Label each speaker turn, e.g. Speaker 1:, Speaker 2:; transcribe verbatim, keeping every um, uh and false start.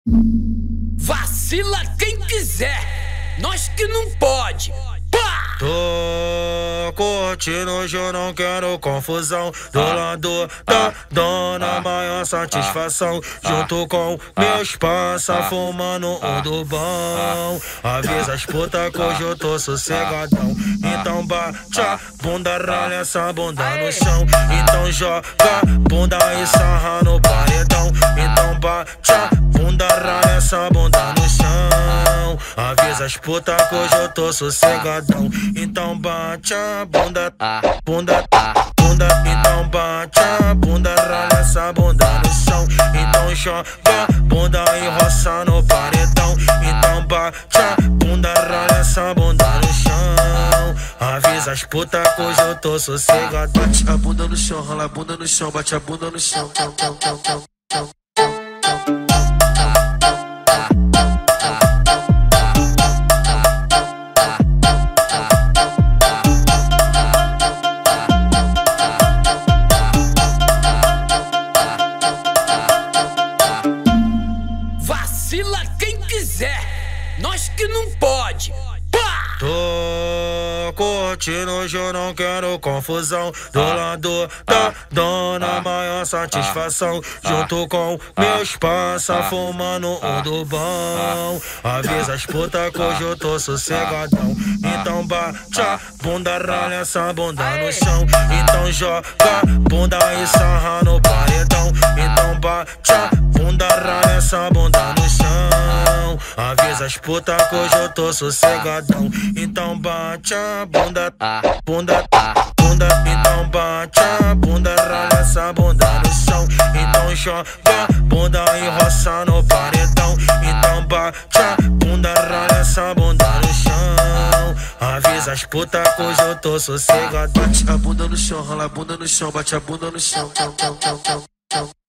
Speaker 1: Vacila quem quiser, nós que não pode. Pá!
Speaker 2: Tô curtindo, hoje eu não quero confusão. Do lado da dona, maior satisfação. Junto com meus parça, fumando um do bom. Avisa as putas que hoje eu tô sossegadão. Então bate a bunda, ralha essa bunda no chão. Então joga a bunda e sarra no paredão. Então bate a bunda, ralha essa bunda no chão. Avisa as putas que hoje eu tô sossegadão. Então bate a bunda, bunda, bunda. Então bate a bunda, rala essa bunda no chão. Então joga a bunda e roça no paredão. Então bate a bunda, rala essa bunda no chão. Avisa as putas que hoje eu tô sossegado.
Speaker 3: Bate a bunda no chão, rala a bunda no chão, bate a bunda no chão. Tchau, tchau, tchau, tchau, tchau.
Speaker 1: Vacila quem quiser, nós que não pode. Pá!
Speaker 2: Tô curtindo, hoje eu não quero confusão. Do lado da dona, maior satisfação. Junto com meus parça, fumando um do bom. Avisa as putas que hoje eu tô sossegadão. Então bate a bunda, ralha essa bunda no chão. Então joga a bunda e sarra no paredão. Então bate a bunda, ralha essa bunda no chão. Avisa as putas que hoje eu tô sossegadão. Então bate a bunda, bunda, bunda. Então bate a bunda, rala essa bunda no chão. Então joga a bunda e roça no paredão. Então bate a bunda, rala essa bunda no chão. Avisa as putas que hoje eu tô sossegado.
Speaker 3: Bate a bunda no chão, rala a bunda no chão, bate a bunda no chão. Tchau, tchau, tchau, tchau, tchau.